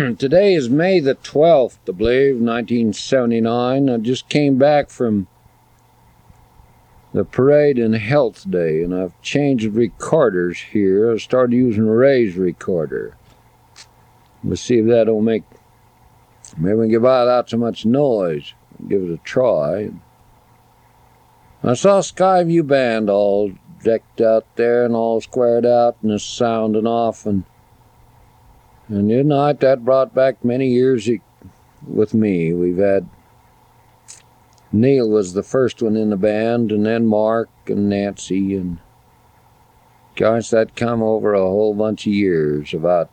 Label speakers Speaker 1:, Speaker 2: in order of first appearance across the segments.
Speaker 1: Today is May the 12th, I believe, 1979. I just came back from the Parade and Health Day, and I've changed recorders here. I started using Ray's recorder. We'll see if that'll make... Maybe we can get by without so much noise. Give it a try. I saw Skyview Band all decked out there and all squared out and is sounding off, and tonight that brought back many years with me. We've had... Neil was the first one in the band, and then Mark and Nancy, and gosh, that come over a whole bunch of years. About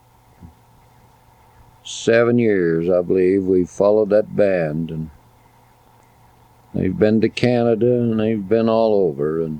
Speaker 1: 7 years, I believe, we've followed that band, and they've been to Canada, and they've been all over, and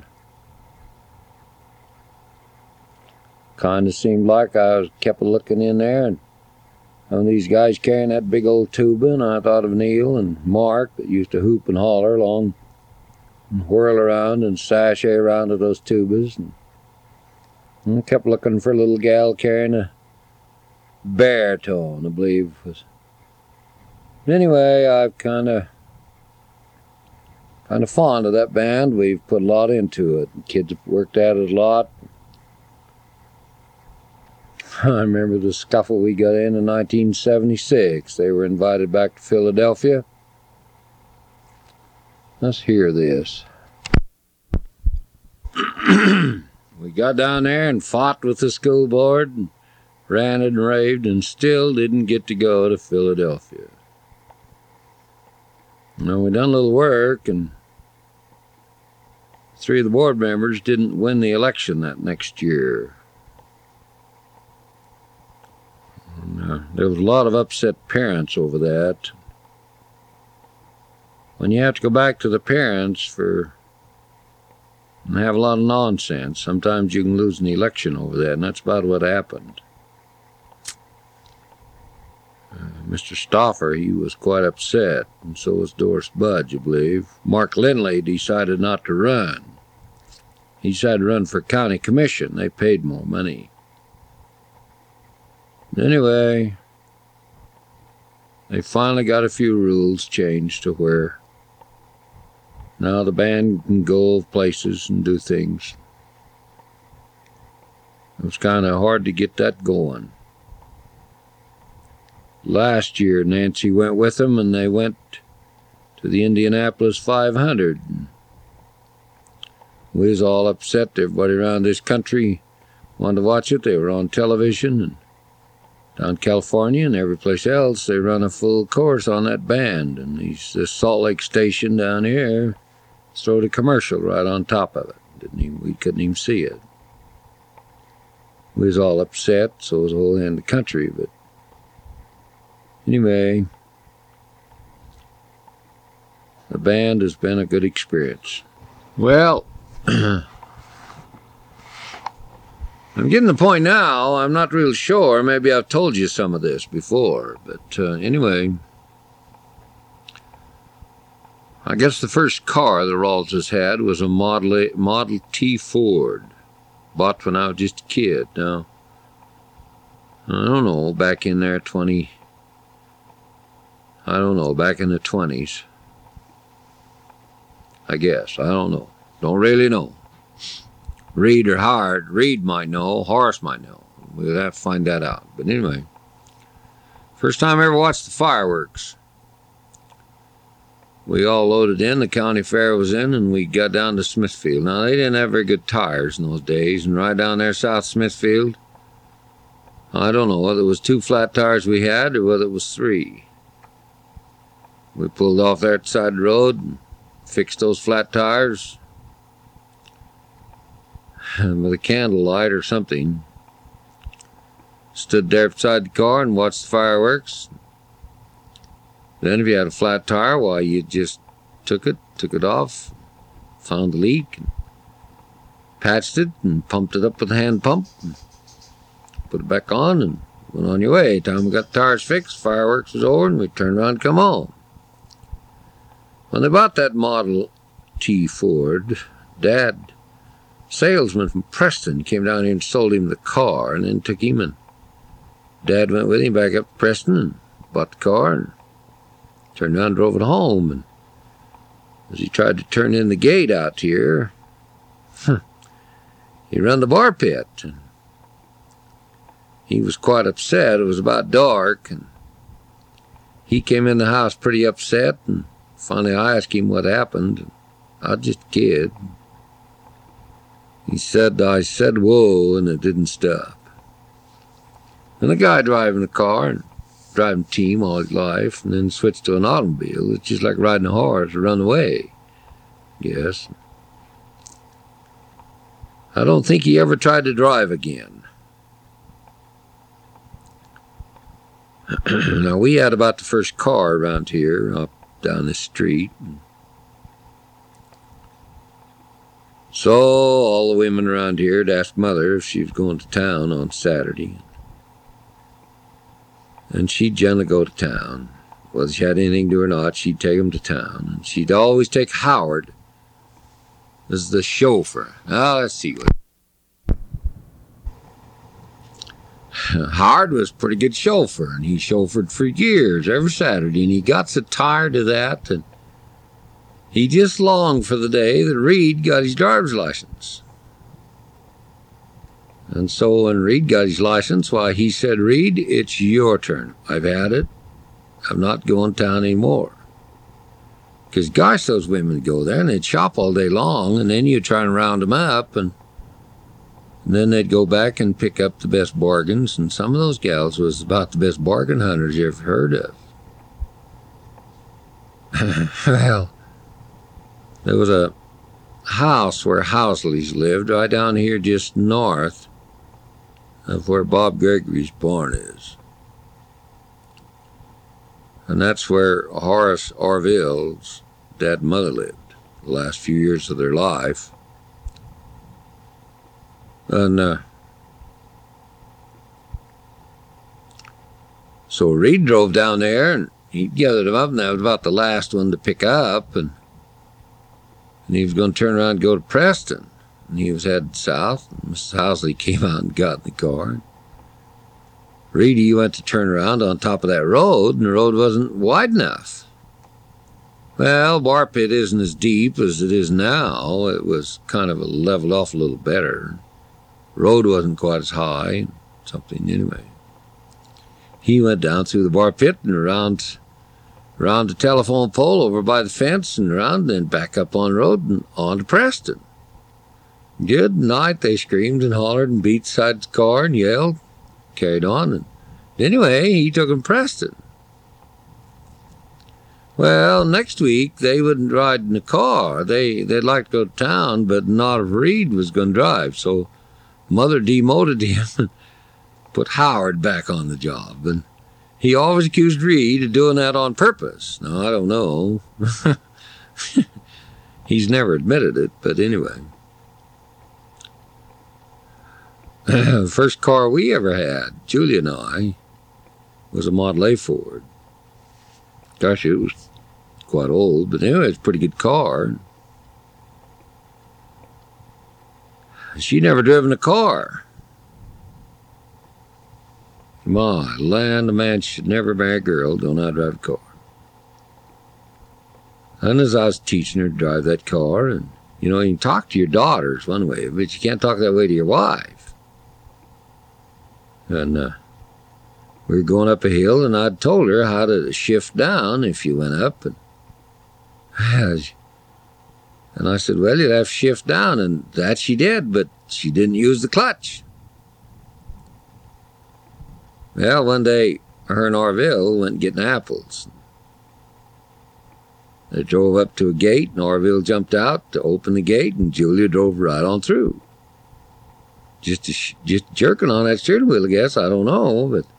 Speaker 1: kind of seemed like I kept looking in there, and these guys carrying that big old tuba, and I thought of Neil and Mark that used to hoop and holler along and whirl around and sashay around to those tubas, and I kept looking for a little gal carrying a baritone, I believe it was. But anyway, I've kind of fond of that band. We've put a lot into it. The kids have worked at it a lot. I remember the scuffle we got in 1976. They were invited back to Philadelphia. Let's hear this. We got down there and fought with the school board, and ranted and raved, and still didn't get to go to Philadelphia. Now, we done a little work, and 3 of the board members didn't win the election that next year. There was a lot of upset parents over that. When you have to go back to the parents and have a lot of nonsense, sometimes you can lose an election over that, and that's about what happened. Mr. Stauffer, he was quite upset, and so was Doris Budge, I believe. Mark Lindley decided not to run. He decided to run for county commission. They paid more money. Anyway, they finally got a few rules changed to where now the band can go places and do things. It was kind of hard to get that going. Last year, Nancy went with them, and they went to the Indianapolis 500. We was all upset. Everybody around this country wanted to watch it. They were on television, and down in California and every place else, they run a full course on that band. And this Salt Lake station down here throwed a commercial right on top of it. We couldn't even see it. We was all upset, so was the whole end of the country. But anyway, the band has been a good experience. Well, I'm getting to the point now, I'm not real sure. Maybe I've told you some of this before. But anyway, I guess the first car the Rawlses had was a Model T Ford. Bought when I was just a kid. Now, I don't know, back in there back in the 20s. I guess. I don't know. Don't really know. Reed or Howard. Reed might know. Horace might know. We'll have to find that out. But anyway, first time I ever watched the fireworks. We all loaded in. The county fair was in, and we got down to Smithfield. Now, they didn't have very good tires in those days, and right down there south Smithfield, I don't know whether it was 2 flat tires we had or whether it was 3. We pulled off there at the side of the road and fixed those flat tires with a candlelight or something. Stood there beside the car and watched the fireworks. Then if you had a flat tire, why, you just took it off, found the leak, and patched it and pumped it up with a hand pump, and put it back on and went on your way. Time we got the tires fixed, fireworks was over, and we turned around and come home. When they bought that Model T Ford, Dad, salesman from Preston, came down here and sold him the car, and then took him and Dad went with him back up to Preston and bought the car and turned around and drove it home. And as he tried to turn in the gate out here, he run the bar pit. And he was quite upset. It was about dark, and he came in the house pretty upset, and finally I asked him what happened. I was just a kid. He said, I said, whoa, and it didn't stop. And the guy driving the car and driving team all his life and then switched to an automobile. It's just like riding a horse or run away, yes. I don't think he ever tried to drive again. Now, we had about the first car around here, up down the street. So all the women around here had asked Mother if she was going to town on Saturday. And she'd generally go to town. Whether she had anything to do or not, she'd take them to town. And she'd always take Howard as the chauffeur. Now, let's see what. Howard was a pretty good chauffeur, and he chauffeured for years, every Saturday, and he got so tired of that, and he just longed for the day that Reed got his driver's license. And so when Reed got his license, why, he said, Reed, it's your turn. I've had it. I'm not going to town anymore. Because gosh, those women would go there, and they'd shop all day long, and then you'd try and round them up, and then they'd go back and pick up the best bargains, and some of those gals was about the best bargain hunters you ever heard of. Well, there was a house where Housleys lived right down here just north of where Bob Gregory's barn is. And that's where Horace Orville's dad and mother lived the last few years of their life. And so Reed drove down there, and he gathered them up, and that was about the last one to pick up, and he was going to turn around and go to Preston, and he was headed south. And Mrs. Housley came out and got in the car. Reedy went to turn around on top of that road, and the road wasn't wide enough. Well, Bar Pit isn't as deep as it is now. It was kind of leveled off a little better. Road wasn't quite as high, something anyway. He went down through the bar pit and around the telephone pole over by the fence and around, and then back up on the road and on to Preston. Good night, they screamed and hollered and beat side the car and yelled, carried on, and anyway, he took them to Preston. Well, next week they wouldn't ride in the car. They'd like to go to town, but not if Reed was going to drive, so Mother demoted him and put Howard back on the job. And he always accused Reed of doing that on purpose. Now, I don't know. He's never admitted it, but anyway. The first car we ever had, Julia and I, was a Model A Ford. Gosh, it was quite old, but anyway, it's a pretty good car. She never driven a car. My land, a man should never marry a girl who don't know how to drive a car. And as I was teaching her to drive that car, and you know, you can talk to your daughters one way, but you can't talk that way to your wife. And we were going up a hill, and I'd told her how to shift down if you went up. And I said, well, you'd have to shift down, and that she did, but she didn't use the clutch. Well, one day, her and Orville went getting apples. They drove up to a gate, and Orville jumped out to open the gate, and Julia drove right on through. Just jerking on that steering wheel, I guess, I don't know, but...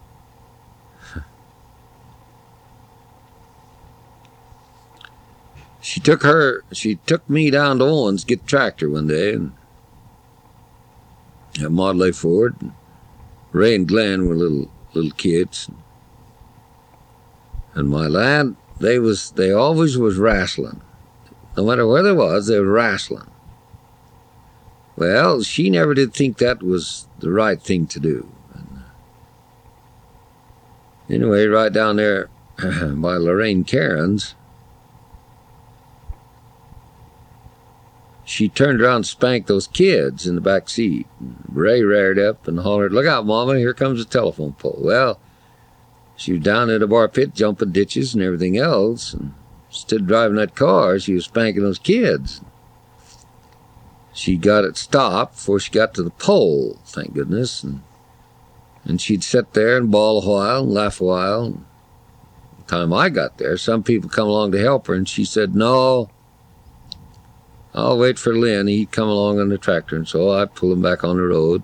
Speaker 1: She took me down to Owens to get the tractor one day, and a Model A Ford. And Ray and Glenn were little kids, and my lad, they always was wrestling. No matter where they was wrestling. Well, she never did think that was the right thing to do. Anyway, right down there by Lorraine Cairns, she turned around and spanked those kids in the back seat. Ray reared up and hollered, "Look out, Mama, here comes the telephone pole." Well, she was down at a bar pit jumping ditches and everything else, and instead of driving that car, she was spanking those kids. She got it stopped before she got to the pole, thank goodness, and she'd sit there and bawl a while and laugh a while. By the time I got there, some people come along to help her, and she said, "No, I'll wait for Lynn. He'd come along on the tractor," and so I pulled him back on the road.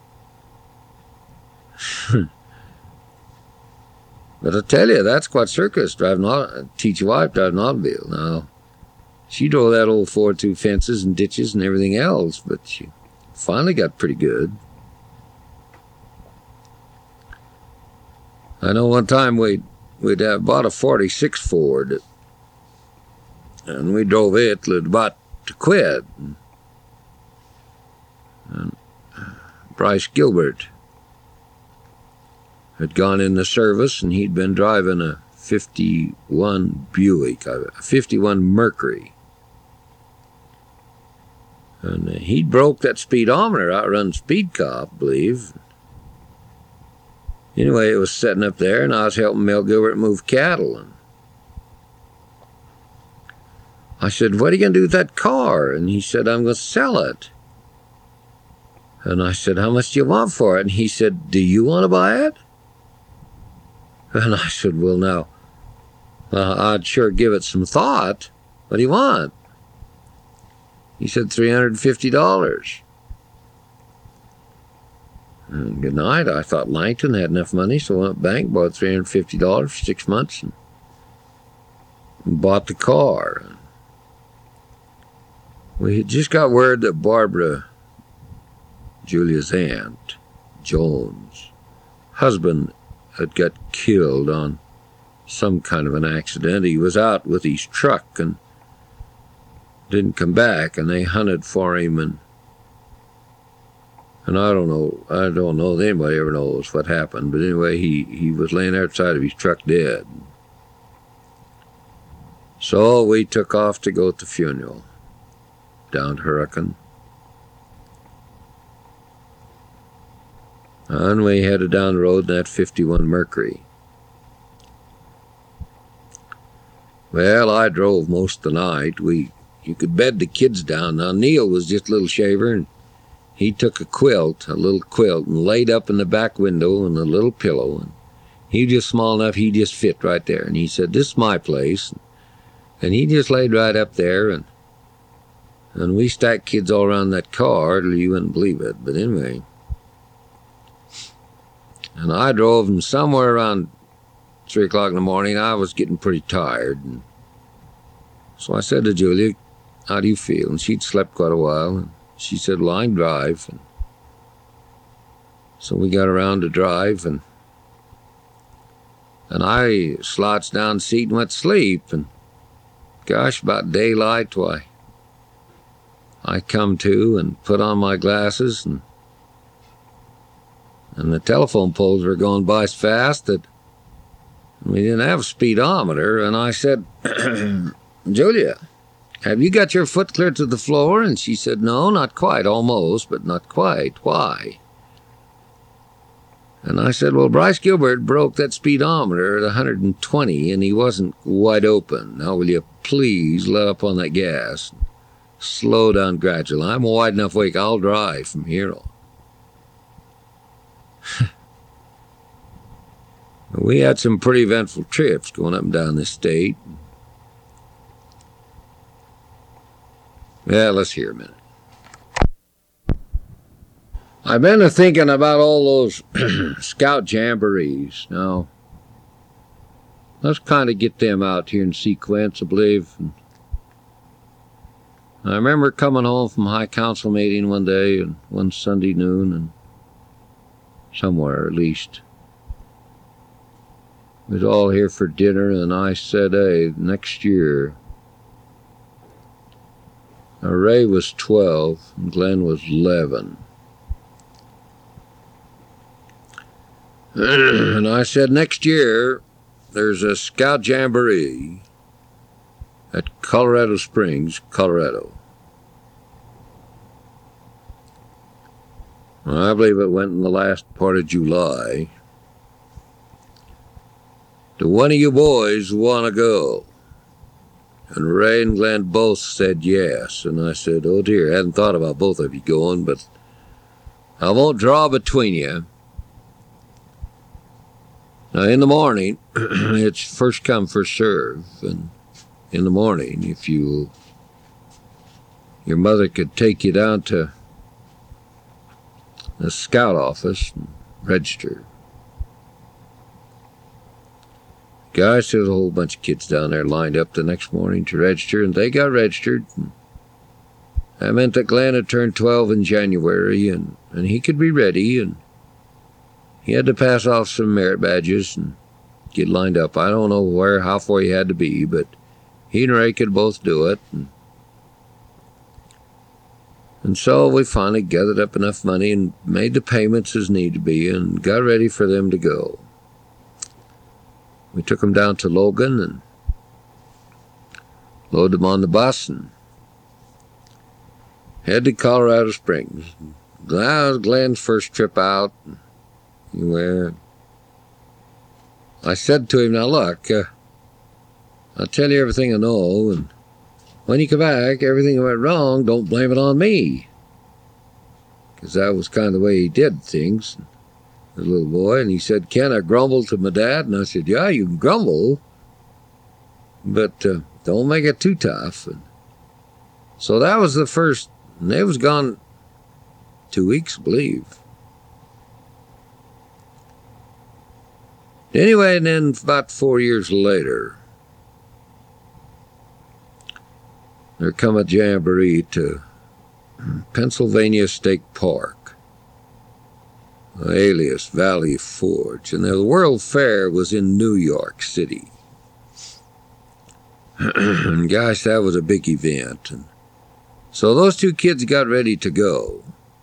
Speaker 1: But I tell you, that's quite circus, teach your wife driving an automobile. Now, she drove that old Ford through fences and ditches and everything else, but she finally got pretty good. I know one time we'd bought a 46 Ford, and we drove it about to quit. And Bryce Gilbert had gone in the service, and he'd been driving a 51 Buick, a 51 Mercury. And he'd broke that speedometer, outrun speed cop, I believe. Anyway, it was sitting up there, and I was helping Mel Gilbert move cattle. And I said, "What are you going to do with that car?" And he said, "I'm going to sell it." And I said, "How much do you want for it?" And he said, "Do you want to buy it?" And I said, "Well, now, I'd sure give it some thought. What do you want?" He said, $350. And good night. I thought Langton had enough money, so I went to the bank, bought $350 for 6 months, and bought the car. We had just got word that Barbara, Julia's aunt, Jones' husband, had got killed on some kind of an accident. He was out with his truck and didn't come back, and they hunted for him, and I don't know if anybody ever knows what happened, but anyway, he was laying outside of his truck dead. So we took off to go to the funeral down to Hurricane. And we headed down the road in that 51 Mercury. Well, I drove most of the night. You could bed the kids down. Now, Neil was just a little shaver, and he took a little quilt, and laid up in the back window in a little pillow. And he was just small enough, he just fit right there. And he said, "This is my place." And he just laid right up there, and we stacked kids all around that car till you wouldn't believe it. But anyway, and I drove them somewhere around 3 o'clock in the morning. I was getting pretty tired, and so I said to Julia, "How do you feel?" And she'd slept quite a while, and she said, "Well, I can drive." And so we got around to drive, and I slouched down the seat and went to sleep. And gosh, about daylight, why, I come to and put on my glasses, and the telephone poles were going by so fast that we didn't have a speedometer. And I said, "Julia, have you got your foot clear to the floor?" And she said, "No, not quite, almost, but not quite. Why?" And I said, "Well, Bryce Gilbert broke that speedometer at 120, and he wasn't wide open. Now, will you please let up on that gas? Slow down gradually. I'm wide enough awake. I'll drive from here on." We had some pretty eventful trips going up and down this state. Yeah, let's hear a minute. I've been thinking about all those scout jamborees. Now, let's kind of get them out here in sequence, I believe. And I remember coming home from High Council meeting one day, and one Sunday noon, and somewhere at least, we was all here for dinner, and I said, "Hey, next year." Now, Ray was 12, and Glenn was 11. And I said, next year, there's a Scout Jamboree at Colorado Springs, Colorado. I believe it went in the last part of July. Do one of you boys want to go? And Ray and Glenn both said yes. And I said, oh dear, I hadn't thought about both of you going, but I won't draw between you. Now, in the morning, it's first come, first serve. And in the morning, if your mother could take you down to the scout office and register. Guys, there's a whole bunch of kids down there lined up the next morning to register, and they got registered. And that meant that Glenn had turned 12 in January, and he could be ready, and he had to pass off some merit badges and get lined up. I don't know how far he had to be, but he and Ray could both do it. And so we finally gathered up enough money and made the payments as need to be and got ready for them to go. We took them down to Logan and loaded them on the bus and headed to Colorado Springs. That was Glenn's first trip out. Where I said to him, now look, I'll tell you everything I know, and when you come back, everything that went wrong, don't blame it on me. Because that was kind of the way he did things, the little boy. And he said, can I grumble to my dad? And I said, yeah, you can grumble, but don't make it too tough. And so that was the first, and they was gone 2 weeks, I believe. Anyway, and then about 4 years later, there come a jamboree to Pennsylvania State Park, alias Valley Forge, and the World Fair was in New York City. And gosh, that was a big event. And so those two kids got ready to go.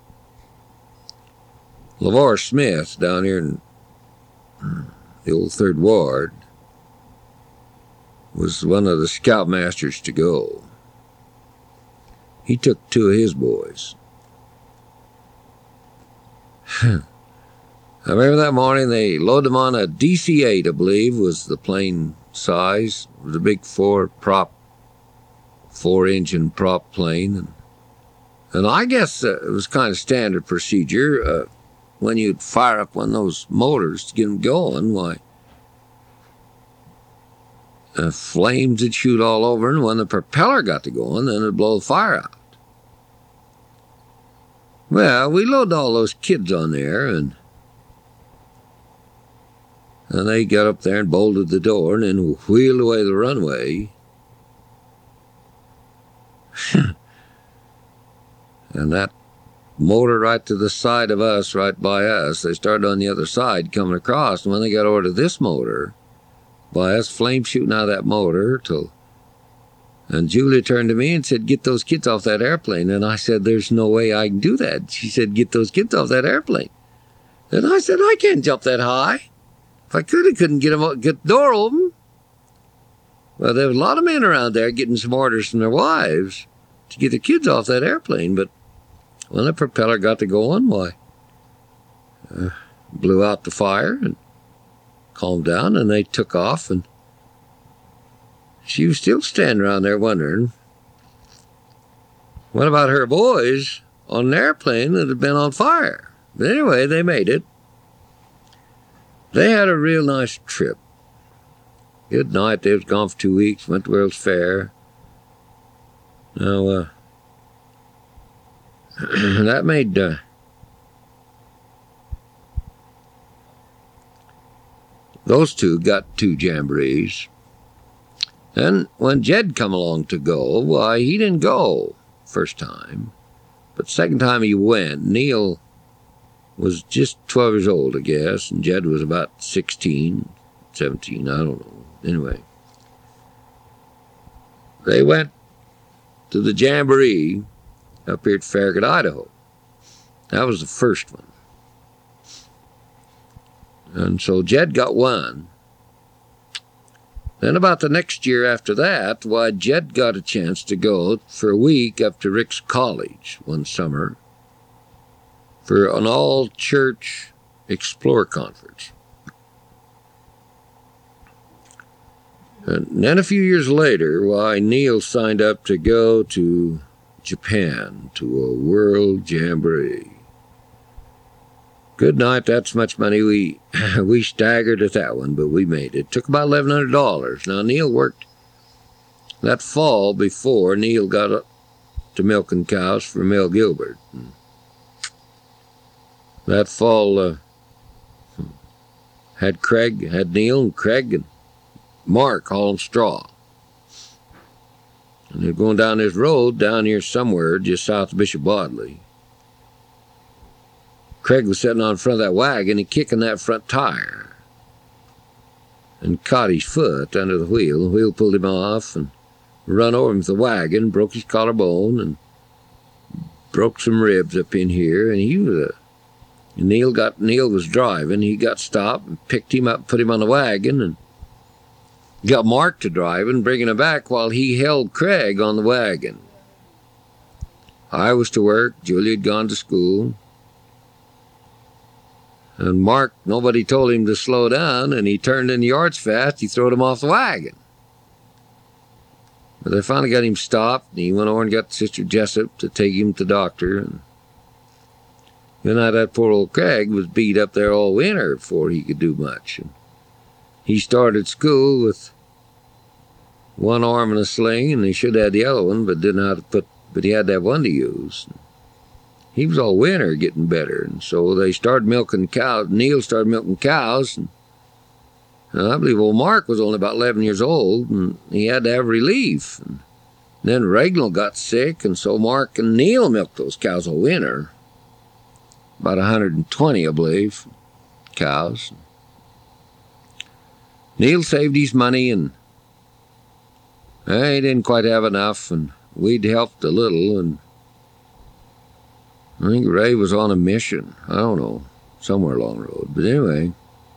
Speaker 1: LeVar Smith down here in the old Third Ward was one of the scoutmasters to go. He took two of his boys. I remember that morning they loaded them on a DC-8, I believe, was the plane size. It was a big four-engine prop plane. And I guess it was kind of standard procedure. When you'd fire up one of those motors to get them going, why, flames would shoot all over, and when the propeller got to going, then it'd blow the fire out. Well, we loaded all those kids on there, and they got up there and bolted the door and then wheeled away the runway. And that motor right to the side of us, right by us, they started on the other side coming across, and when they got over to this motor by us, flames shooting out of that motor and Julia turned to me and said, get those kids off that airplane. And I said, there's no way I can do that. She said, get those kids off that airplane. And I said, I can't jump that high. If I could, I couldn't get the door open. Well, there was a lot of men around there getting some orders from their wives to get the kids off that airplane, but when the propeller got to going, why, blew out the fire and calmed down, and they took off, and she was still standing around there wondering, what about her boys on an airplane that had been on fire? But anyway, they made it. They had a real nice trip. Good night. They was gone for 2 weeks, went to World's Fair. Now, that made those two got 2 jamborees. Then when Jed come along to go, why, he didn't go first time. But second time he went, Neil was just 12 years old, I guess, and Jed was about 16, 17, I don't know. Anyway, they went to the jamboree up here at Farragut, Idaho. That was the first one. And so Jed got one. Then about the next year after that, why, Jed got a chance to go for a week up to Rick's College one summer for an all-church Explore conference. And then a few years later, why, Neil signed up to go to Japan to a world jamboree. Good night, that's much money. We staggered at that one, but we made it. Took about $1,100. Now, Neil worked that fall before Neil got up to milking cows for Mel Gilbert. That fall had Neil and Craig and Mark hauling straw. And they're going down this road down here somewhere just south of Bishop Wadley. Craig was sitting on front of that wagon and kicking that front tire and caught his foot under the wheel. The wheel pulled him off and run over him with the wagon, broke his collarbone and broke some ribs up in here. And Neil was driving. He got stopped and picked him up, put him on the wagon, and got Mark to drive and bringing him back while he held Craig on the wagon. I was to work. Julie had gone to school. And Mark, nobody told him to slow down, and he turned in the yards fast. He throwed him off the wagon. But they finally got him stopped, and he went over and got Sister Jessup to take him to the doctor. And then that poor old Craig was beat up there all winter before he could do much. And he started school with one arm in a sling, and he should have had the other one, but didn't know how to but he had to have one to use. He was all winter getting better, and so they started milking cows. Neil started milking cows, and I believe old Mark was only about 11 years old, and he had to have relief. And then Reginald got sick, and so Mark and Neil milked those cows all winter. About 120, I believe, cows. Neil saved his money, and he didn't quite have enough, and we'd helped a little, and I think Ray was on a mission. I don't know, somewhere along the road. But anyway,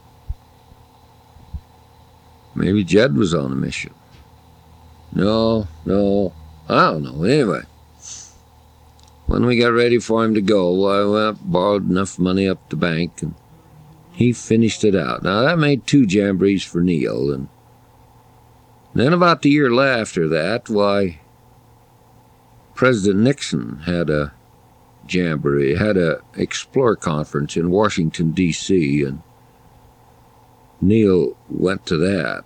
Speaker 1: maybe Jed was on a mission. No, I don't know. Anyway, when we got ready for him to go, I went up, borrowed enough money up the bank, and he finished it out. Now, that made 2 jamborees for Neil. And then about the year after that, why, President Nixon had a jamboree, had a Explore conference in Washington, D.C., and Neil went to that.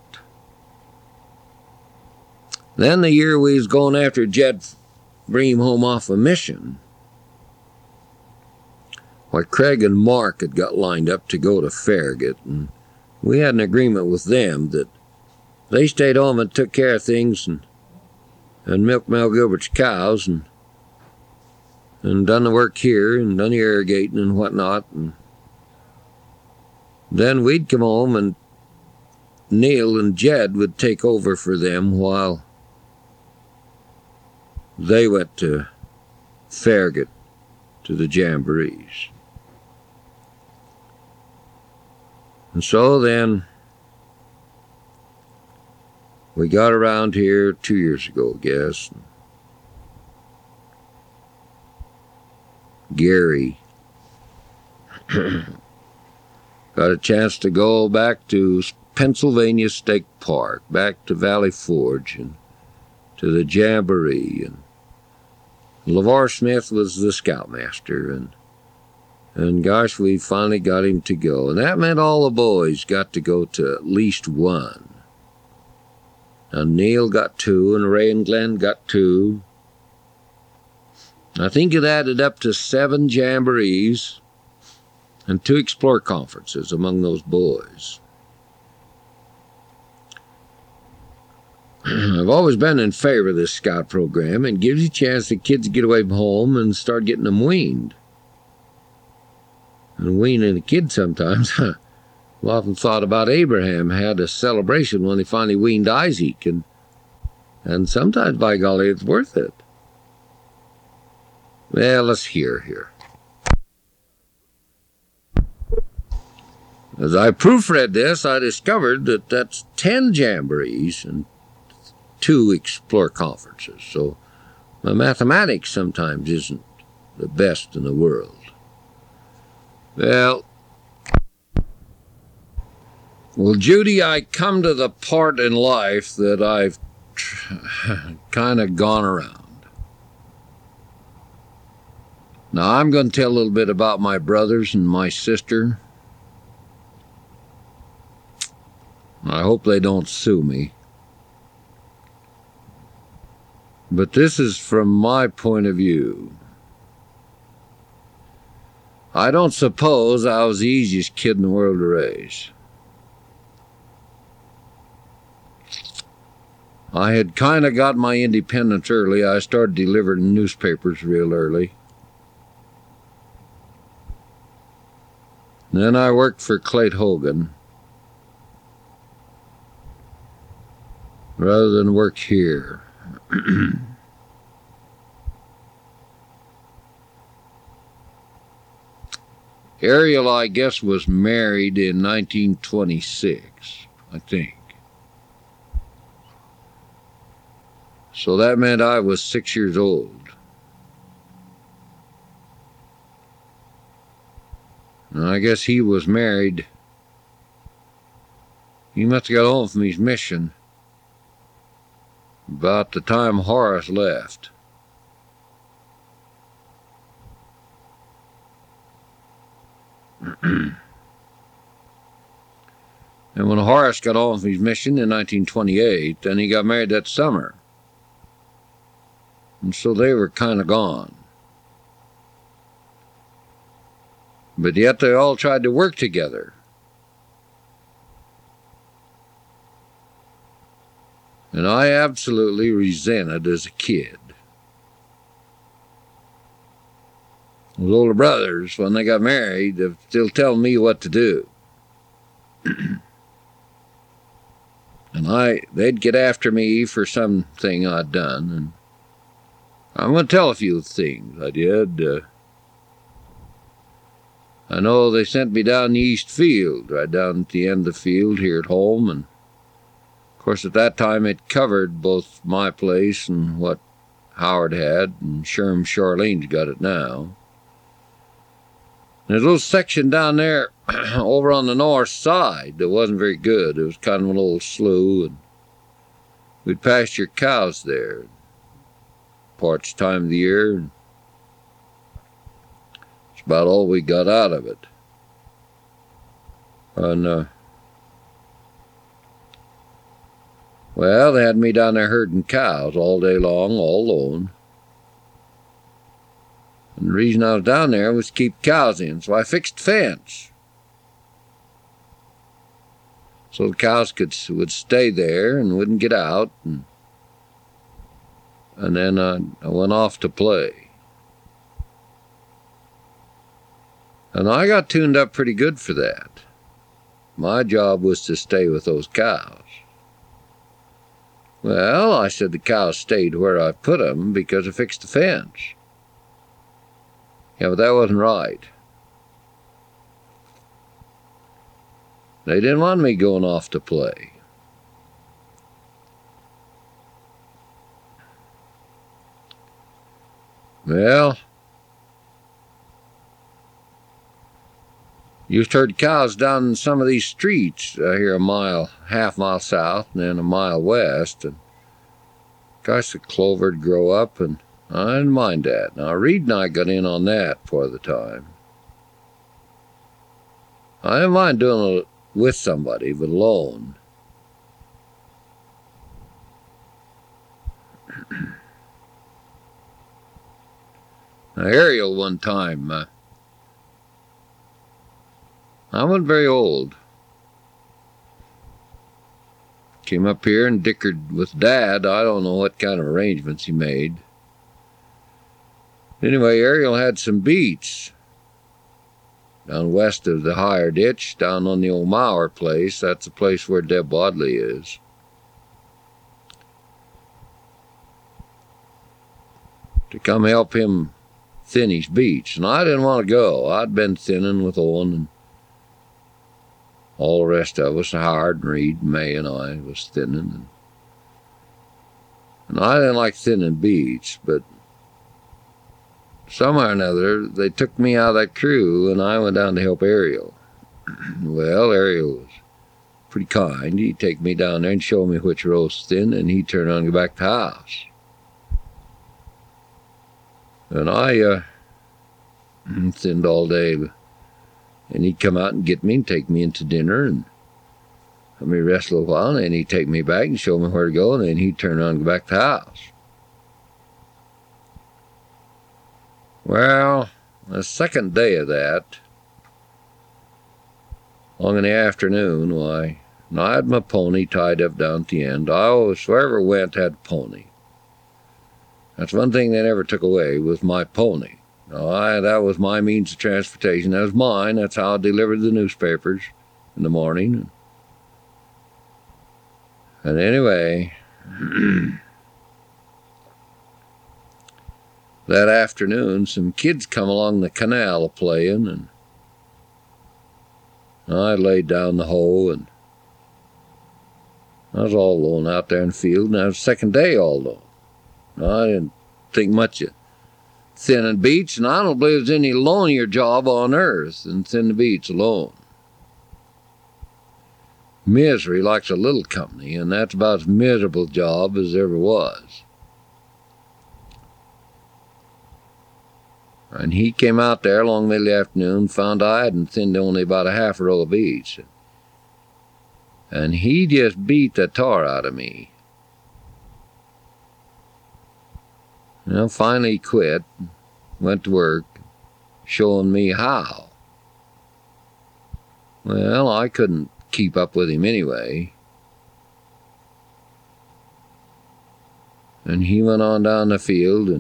Speaker 1: Then the year we was going after Jed, bring him home off a mission, why, Craig and Mark had got lined up to go to Farragut, and we had an agreement with them that they stayed home and took care of things and milked Mel Gilbert's cows and done the work here and done the irrigating and whatnot. And then we'd come home and Neil and Jed would take over for them while they went to Farragut to the jamborees. And so then we got around here 2 years ago, I guess. Gary got a chance to go back to Pennsylvania State Park, back to Valley Forge, and to the jamboree. And LeVar Smith was the scoutmaster, and gosh, we finally got him to go. And that meant all the boys got to go to at least one. Now, Neil got 2, and Ray and Glenn got 2. I think it added up to 7 jamborees and 2 Explore conferences among those boys. I've always been in favor of this scout program, and gives you a chance the kids to get away from home and start getting them weaned. And weaning a kid sometimes, I've often thought about Abraham had a celebration when he finally weaned Isaac, and sometimes, by golly, it's worth it. Well, let's hear here. As I proofread this, I discovered that that's 10 jamborees and 2 Explore conferences. So my mathematics sometimes isn't the best in the world. Well, Judy, I come to the part in life that I've kind of gone around. Now, I'm going to tell a little bit about my brothers and my sister. I hope they don't sue me. But this is from my point of view. I don't suppose I was the easiest kid in the world to raise. I had kind of got my independence early. I started delivering newspapers real early. Then I worked for Clayt Hogan rather than work here. Ariel, I guess, was married in 1926, I think. So that meant I was 6 years old. And I guess he was married. He must have got home from his mission about the time Horace left. And when Horace got home from his mission in 1928, then he got married that summer. And so they were kind of gone. But yet they all tried to work together. And I absolutely resented as a kid. Those older brothers, when they got married, they're still telling me what to do. And they'd get after me for something I'd done. And I'm going to tell a few things I did. I know they sent me down the East Field, right down at the end of the field here at home. And of course, at that time, it covered both my place and what Howard had, and Charlene's got it now. There's a little section down there over on the north side that wasn't very good. It was kind of an old slough, and we'd pasture cows there parts time of the year. And it's about all we got out of it. And well, they had me down there herding cows all day long, all alone. And the reason I was down there was to keep cows in, so I fixed a fence. So the cows would stay there and wouldn't get out. And then I went off to play. And I got tuned up pretty good for that. My job was to stay with those cows. Well, I said the cows stayed where I put them because I fixed the fence. Yeah, but that wasn't right. They didn't want me going off to play. Well, used to herd cows down some of these streets here half mile south and then a mile west. And gosh, the clover'd grow up, and I didn't mind that. Now, Reed and I got in on that for the time. I didn't mind doing it with somebody, but alone. Now, Ariel one time, I wasn't very old. Came up here and dickered with Dad. I don't know what kind of arrangements he made. Anyway, Ariel had some beets down west of the higher ditch, down on the old Maurer place. That's the place where Deb Wadley is. To come help him thin his beets. And I didn't want to go. I'd been thinning with Owen. all the rest of us, Howard, Reed, May, and I, was thinning. And I didn't like thinning beach, but somehow or another, they took me out of that crew, and I went down to help Ariel. Well, Ariel was pretty kind. He'd take me down there and show me which rows thin, and he'd turn around and go back to the house. And I thinned all day, and he'd come out and get me and take me into dinner and let me rest a little while, and then he'd take me back and show me where to go, and then he'd turn around and go back to the house. Well, the second day of that, long in the afternoon, I had my pony tied up down at the end. I always, wherever I went, had a pony. That's one thing they never took away, was my pony. That was my means of transportation. That was mine. That's how I delivered the newspapers in the morning. And anyway, that afternoon, some kids come along the canal a-playing, and I laid down the hoe, and I was all alone out there in the field, and that was the second day all alone. I didn't think much of thinning beach, and I don't believe there's any lonelier job on earth than thinning beach alone. Misery likes a little company, and that's about as miserable a job as there ever was. And he came out there along the middle of the afternoon, found I hadn't thinned only about a half a row of beach. And he just beat the tar out of me. Well, finally he quit, went to work, showing me how. Well, I couldn't keep up with him anyway. And he went on down the field,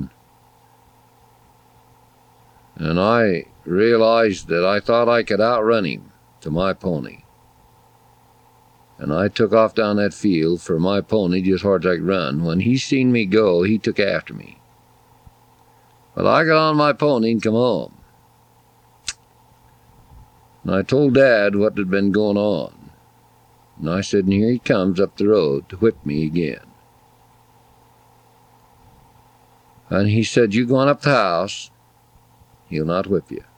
Speaker 1: and I realized that I thought I could outrun him to my pony. And I took off down that field for my pony just hard as I could run. When he seen me go, he took after me. But I got on my pony and come home. And I told Dad what had been going on. And I said, and here he comes up the road to whip me again. And he said, you going up the house, he'll not whip you.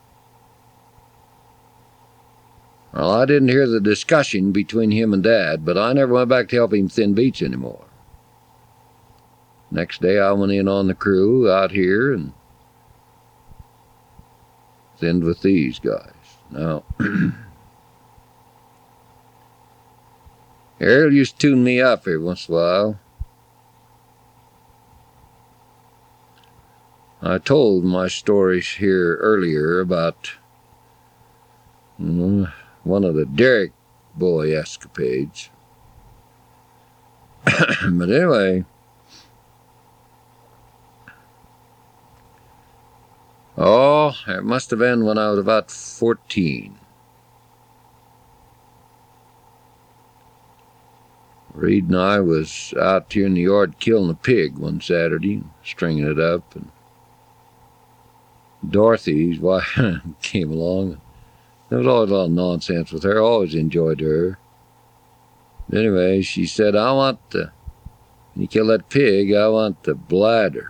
Speaker 1: Well, I didn't hear the discussion between him and Dad, but I never went back to help him thin beach anymore. Next day I went in on the crew out here and thinned with these guys. Now, Ariel used to tune me up every once in a while. I told my stories here earlier about one of the Derrick boy escapades. But anyway, it must have been when I was about 14. Reed and I was out here in the yard killing a pig one Saturday, stringing it up, and Dorothy's wife came along. There was always a lot of nonsense with her. I always enjoyed her. Anyway, she said, when you kill that pig, I want the bladder.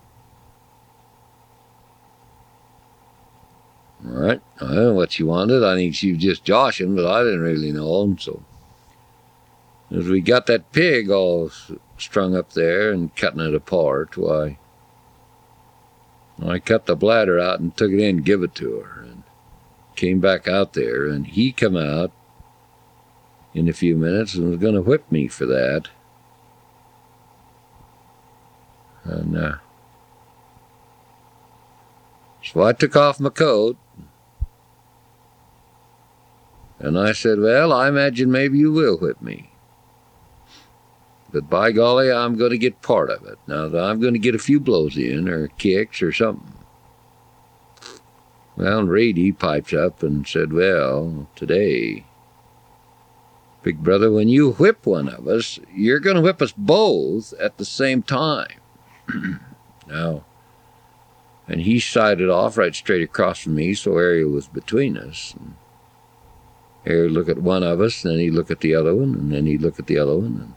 Speaker 1: All right, I don't know what she wanted. I think she was just joshing, but I didn't really know. And so as we got that pig all strung up there and cutting it apart, why, I cut the bladder out and took it in and give it to her, and came back out there, and he come out in a few minutes and was going to whip me for that. And so I took off my coat, and I said, well, I imagine maybe you will whip me. But by golly, I'm going to get part of it. Now, I'm going to get a few blows in, or kicks, or something. Well, Reedy pipes up and said, well, today, big brother, when you whip one of us, you're going to whip us both at the same time. Now, and he sided off right straight across from me, so Ariel was between us. And He'd look at one of us, and then he'd look at the other one, and then he'd look at the other one.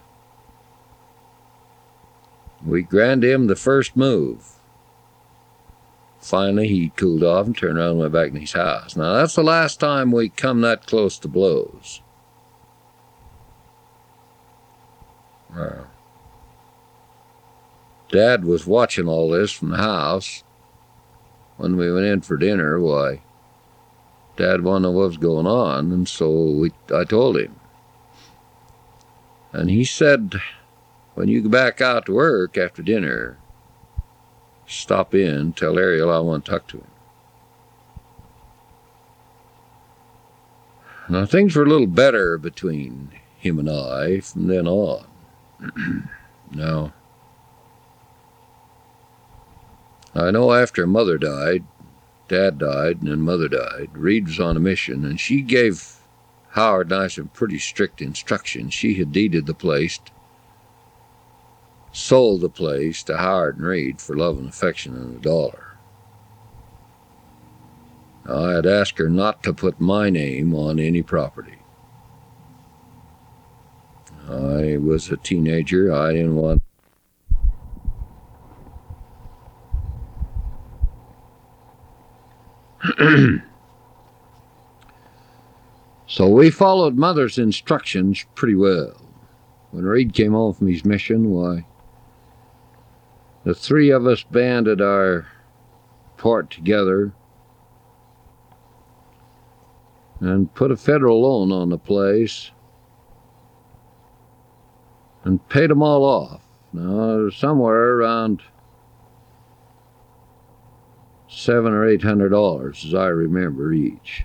Speaker 1: And we grand him the first move. Finally, he cooled off and turned around and went back in his house. Now, that's the last time we come that close to blows. Dad was watching all this from the house. When we went in for dinner, why, Dad wanted to know what was going on, and so I told him. And he said, when you go back out to work after dinner, stop in, tell Ariel I want to talk to him. Now, things were a little better between him and I from then on. Now, I know after Mother died, Dad died, and then Mother died, Reed was on a mission, and she gave Howard and I some pretty strict instructions. She had deeded the place, sold the place to Howard and Reed for love and affection and $1. Now, I had asked her not to put my name on any property. I was a teenager. I didn't want... So we followed Mother's instructions pretty well. When Reed came home from his mission, why, the three of us banded our part together and put a federal loan on the place and paid them all off. Now, somewhere around $700 or $800, as I remember, each.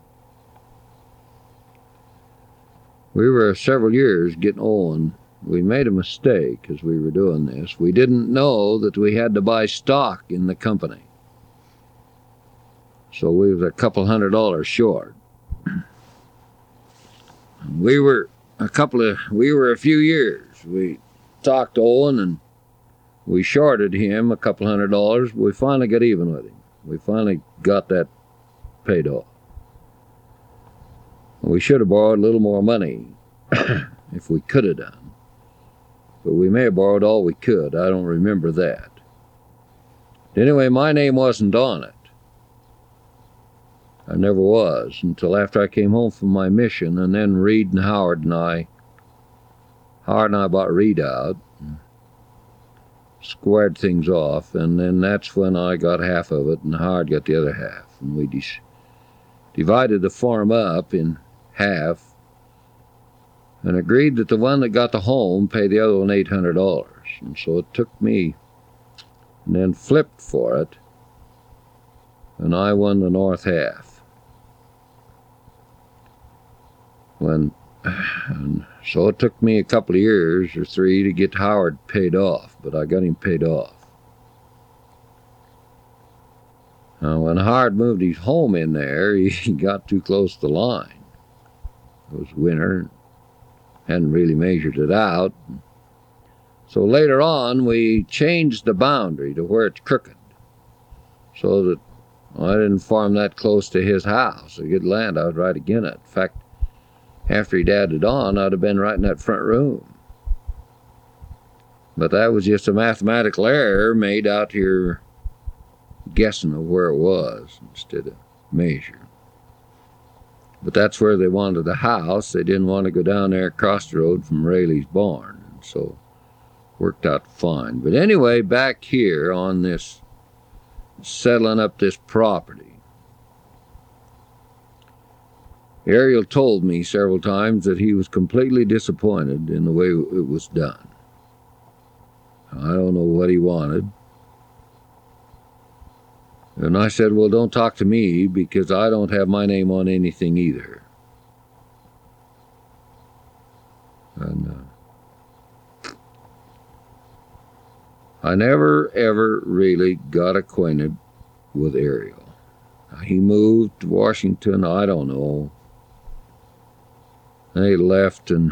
Speaker 1: We were several years getting on. We made a mistake as we were doing this. We didn't know that we had to buy stock in the company. So we was a couple $100 short. We were a few years. We talked to Owen and we shorted him a couple $100. We finally got even with him. We finally got that paid off. We should have borrowed a little more money if we could have done. But we may have borrowed all we could. I don't remember that. Anyway, my name wasn't on it. I never was until after I came home from my mission, and then Reed and Howard and I bought Reed out, squared things off, and then that's when I got half of it and Howard got the other half. And we divided the farm up in half and agreed that the one that got the home pay the other one $800. And so it took me, and then flipped for it, and I won the north half. And so it took me a couple of years or 3 to get Howard paid off, but I got him paid off. Now, when Howard moved his home in there, he got too close to the line. It was winter, hadn't really measured it out. So later on, we changed the boundary to where it's crooked, so that I didn't farm that close to his house. A good land, I was right again it. In fact, after he'd added on, I'd have been right in that front room. But that was just a mathematical error made out here guessing of where it was instead of measure. But that's where they wanted the house. They didn't want to go down there across the road from Rayleigh's barn. And so it worked out fine. But anyway, back here on this, settling up this property, Ariel told me several times that he was completely disappointed in the way it was done. I don't know what he wanted. And I said, well, don't talk to me because I don't have my name on anything either. And I never, ever really got acquainted with Ariel. He moved to Washington, I don't know. They left in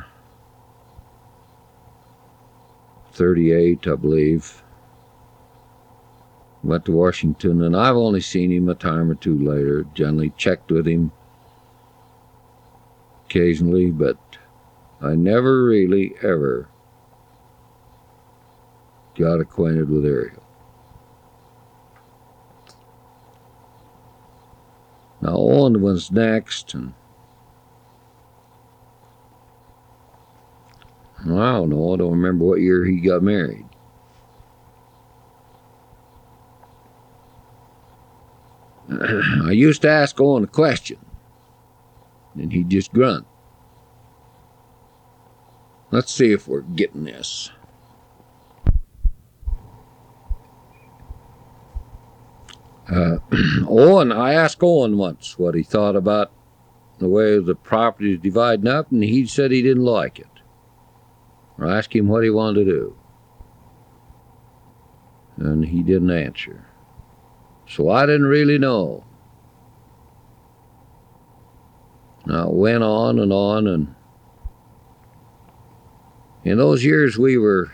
Speaker 1: 38, I believe. Went to Washington, and I've only seen him a time or two later. Generally checked with him occasionally, but I never really ever got acquainted with Ariel. Now Owen was next, and I don't know, I don't remember what year he got married. I used to ask Owen a question, and he'd just grunt. Let's see if we're getting this. I asked Owen once what he thought about the way the property is dividing up, and he said he didn't like it. I asked him what he wanted to do, and he didn't answer. So I didn't really know. Now it went on, and in those years we were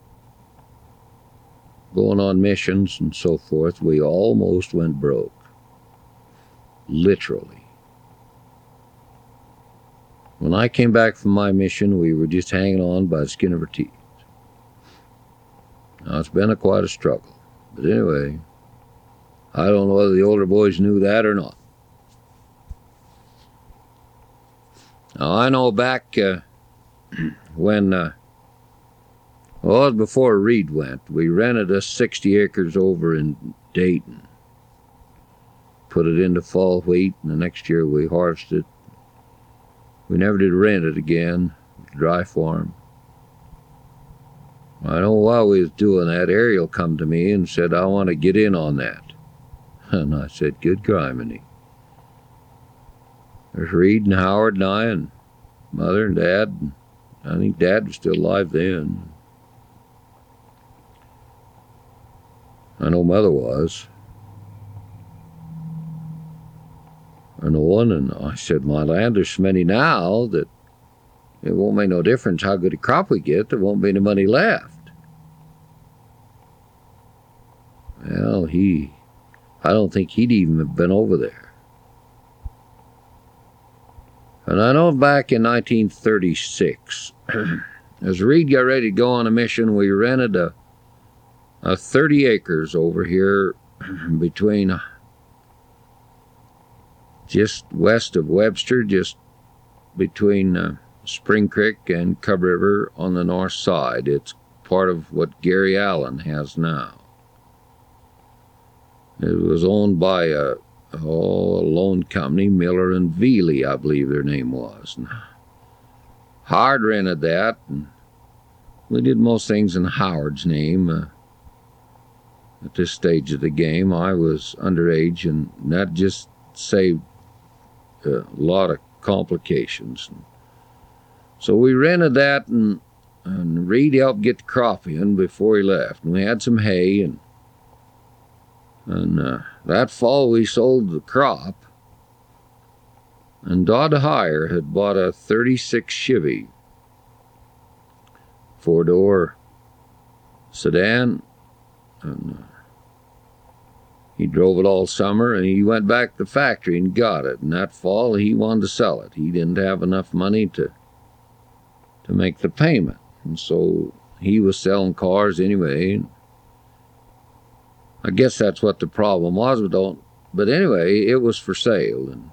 Speaker 1: going on missions and so forth, we almost went broke. Literally. When I came back from my mission, we were just hanging on by the skin of our teeth. Now, it's been quite a struggle. But anyway, I don't know whether the older boys knew that or not. Now, I know back when, it was before Reed went, we rented us 60 acres over in Dayton. Put it into fall wheat, and the next year we harvested it. We never did rent it again, dry farm. I know while we was doing that, Ariel come to me and said, I want to get in on that. And I said, good criminy. There's Reed and Howard and I and Mother and Dad. And I think Dad was still alive then. I know Mother was. And Owen, and I said, my land, there's so many now that it won't make no difference how good a crop we get. There won't be any money left. Well, I don't think he'd even have been over there. And I know back in 1936, as Reed got ready to go on a mission, we rented a 30 acres over here between just west of Webster, just between Spring Creek and Cub River on the north side. It's part of what Gary Allen has now. It was owned by a loan company, Miller and Veely, I believe their name was. And Howard rented that, and we did most things in Howard's name. At this stage of the game, I was underage, and that just saved a lot of complications. So we rented that, and Reed helped get the crop in before he left. And we had some hay, and that fall we sold the crop, and Dodd Hire had bought a 36 Chevy 4-door sedan, and he drove it all summer, and he went back to the factory and got it. And that fall, he wanted to sell it. He didn't have enough money to make the payment. And so he was selling cars anyway. I guess that's what the problem was. But anyway, it was for sale. And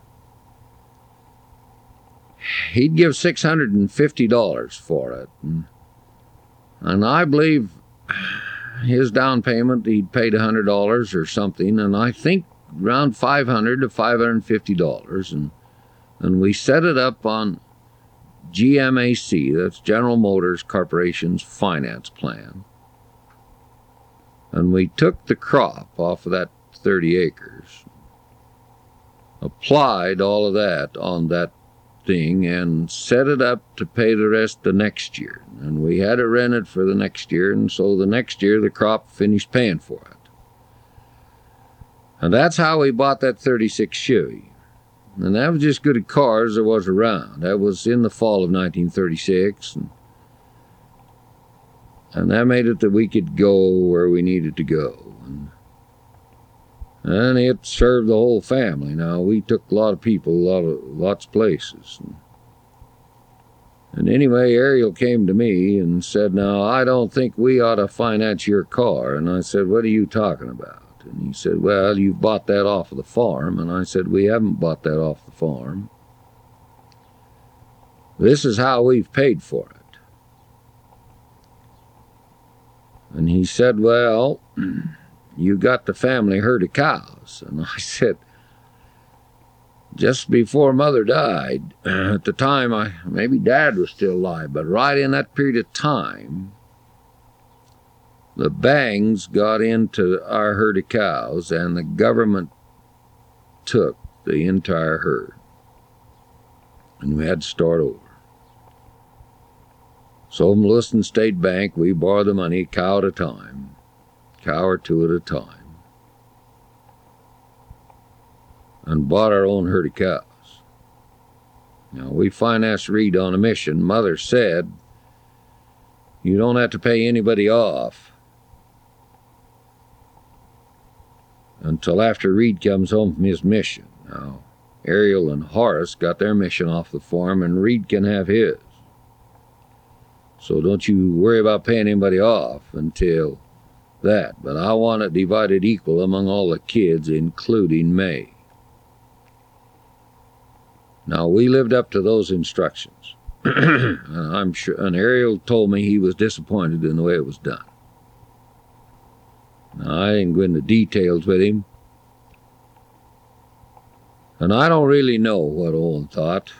Speaker 1: he'd give $650 for it. And I believe his down payment, he'd paid $100 or something, and I think around $500 to $550. And we set it up on GMAC, that's General Motors Corporation's finance plan. And we took the crop off of that 30 acres, applied all of that on that thing, and set it up to pay the rest the next year. And we had it rented for the next year, and so the next year the crop finished paying for it. And that's how we bought that 36 Chevy. And that was just good a car as there was around. That was in the fall of 1936, and that made it that we could go where we needed to go. And it served the whole family. Now, we took a lot of people, lots of places. And anyway, Ariel came to me and said, now, I don't think we ought to finance your car. And I said, what are you talking about? And he said, well, you've bought that off of the farm. And I said, we haven't bought that off the farm. This is how we've paid for it. And he said, well, you got the family herd of cows. And I said, just before Mother died, at the time, maybe Dad was still alive, but right in that period of time, the Bangs got into our herd of cows, and the government took the entire herd. And we had to start over. So from Lewiston State Bank, we borrowed the money, cow at a time, cow or two at a time, and bought our own herd of cows. Now, we financed Reed on a mission. Mother said, you don't have to pay anybody off until after Reed comes home from his mission. Now, Ariel and Horace got their mission off the farm, and Reed can have his. So don't you worry about paying anybody off until that. But I want it divided equal among all the kids, including May. Now, we lived up to those instructions. I'm sure, and Ariel told me he was disappointed in the way it was done. Now, I didn't go into details with him. And I don't really know what Owen thought.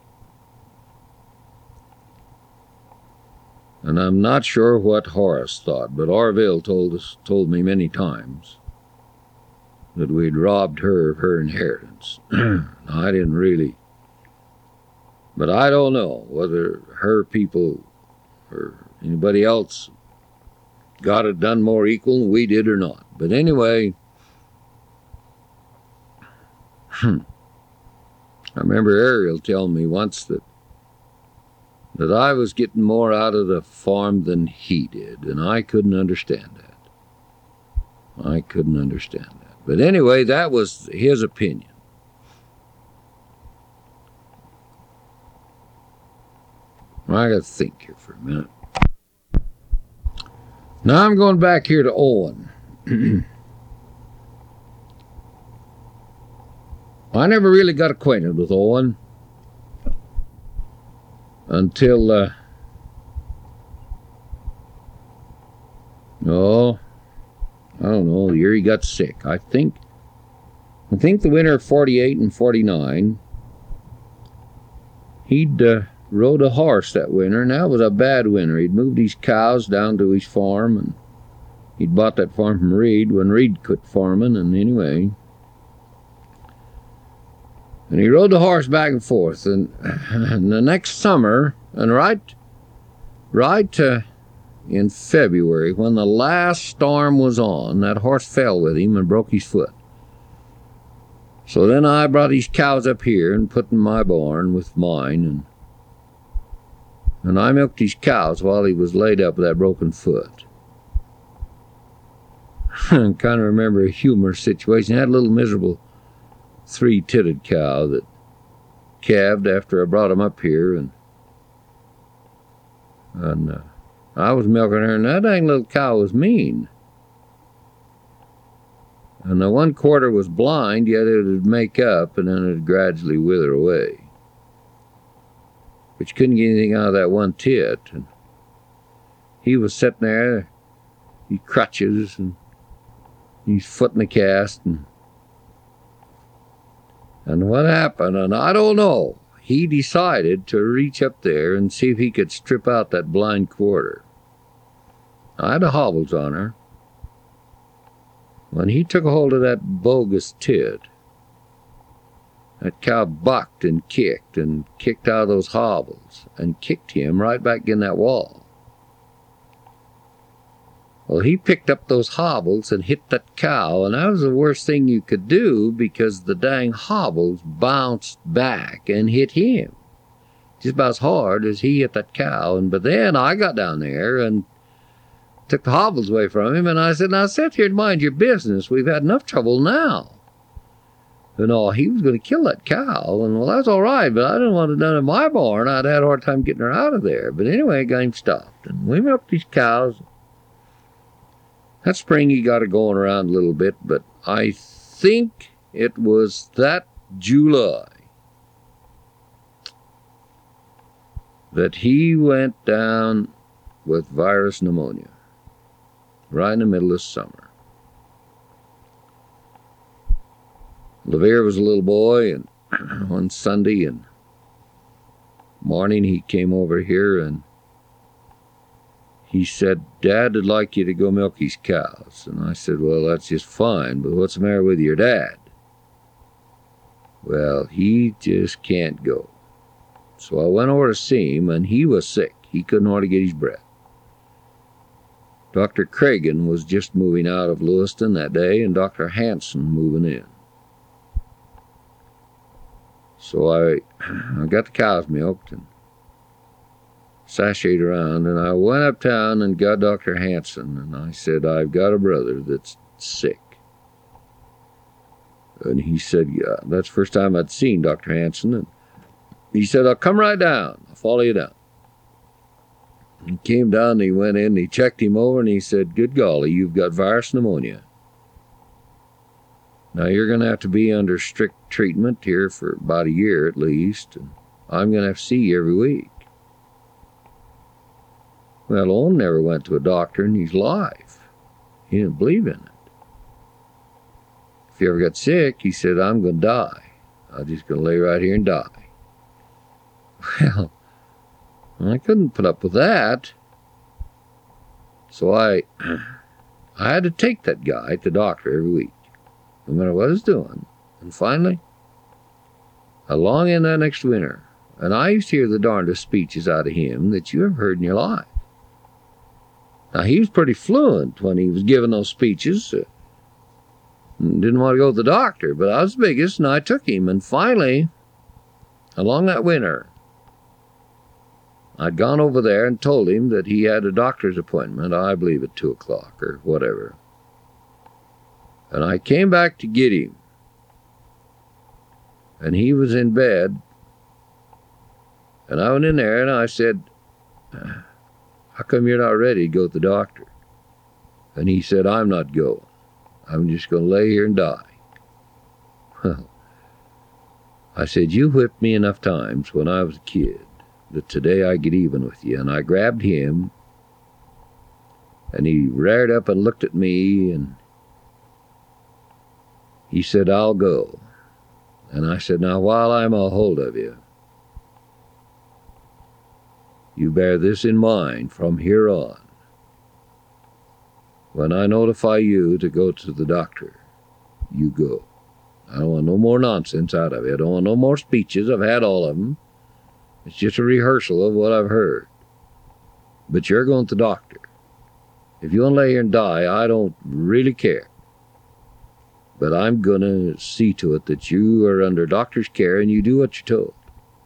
Speaker 1: And I'm not sure what Horace thought, but Orville told me many times that we'd robbed her of her inheritance. I didn't really. But I don't know whether her people or anybody else got it done more equal than we did or not. But anyway, I remember Ariel telling me once that I was getting more out of the farm than he did, and I couldn't understand that. I couldn't understand that. But anyway, that was his opinion. I got to think here for a minute. Now I'm going back here to Owen. I never really got acquainted with Owen until, I don't know, the year he got sick. I think the winter of 48 and 49, he'd rode a horse that winter, and that was a bad winter. He'd moved his cows down to his farm, and he'd bought that farm from Reed when Reed quit farming, and anyway. And he rode the horse back and forth, and the next summer, and right in February, when the last storm was on, that horse fell with him and broke his foot. So then I brought his cows up here and put in my barn with mine, and I milked his cows while he was laid up with that broken foot. I kind of remember a humorous situation. I had a little miserable three-titted cow that calved after I brought him up here, and I was milking her, and that dang little cow was mean. And the one quarter was blind, yet it would make up, and then it would gradually wither away. But you couldn't get anything out of that one tit, and he was sitting there, he crutches, and his foot in the cast, and what happened, and I don't know, he decided to reach up there and see if he could strip out that blind quarter. I had the hobbles on her. When he took a hold of that bogus tit, that cow bucked and kicked out of those hobbles and kicked him right back in that wall. Well, he picked up those hobbles and hit that cow, and that was the worst thing you could do because the dang hobbles bounced back and hit him just about as hard as he hit that cow. But then I got down there and took the hobbles away from him, and I said, now sit here and mind your business. We've had enough trouble now. And all, he was going to kill that cow. And well, that's all right, but I didn't want it done in my barn. I'd had a hard time getting her out of there. But anyway, got him stopped. And we milked these cows. That spring he got her going around a little bit, but I think it was that July that he went down with virus pneumonia right in the middle of summer. LeVere was a little boy, and one Sunday and morning he came over here and he said, "Dad would like you to go milk these cows." And I said, "Well, that's just fine, but what's the matter with your dad?" "Well, he just can't go." So I went over to see him, and he was sick. He couldn't hardly get his breath. Dr. Cragen was just moving out of Lewiston that day, and Dr. Hanson moving in. So I got the cows milked and sashayed around, and I went uptown and got Dr. Hanson, and I said, "I've got a brother that's sick." And he said, "Yeah." That's the first time I'd seen Dr. Hanson, and he said, "I'll come right down. I'll follow you down." He came down, and he went in, and he checked him over, and he said, "Good golly, you've got virus pneumonia. Now you're going to have to be under strict treatment here for about a year at least, and I'm going to have to see you every week." Well, Owen never went to a doctor in his life. He didn't believe in it. If he ever got sick, he said, "I'm going to die. I'm just going to lay right here and die." Well, I couldn't put up with that. So I had to take that guy to the doctor every week, no matter what I was doing. And finally, along in that next winter, and I used to hear the darndest speeches out of him that you ever heard in your life. Now, he was pretty fluent when he was giving those speeches. Didn't want to go to the doctor, but I was the biggest, and I took him. And finally, along that winter, I'd gone over there and told him that he had a doctor's appointment, I believe at 2 o'clock or whatever. And I came back to get him, and he was in bed. And I went in there and I said, "How come you're not ready to go to the doctor?" And he said, "I'm not going. I'm just going to lay here and die." Well, I said, "You whipped me enough times when I was a kid that today I get even with you." And I grabbed him, and he reared up and looked at me, and he said, "I'll go." And I said, "Now, while I'm a hold of you, you bear this in mind from here on. When I notify you to go to the doctor, you go. I don't want no more nonsense out of it. I don't want no more speeches. I've had all of them. It's just a rehearsal of what I've heard. But you're going to the doctor. If you want to lay here and die, I don't really care. But I'm going to see to it that you are under doctor's care and you do what you're told."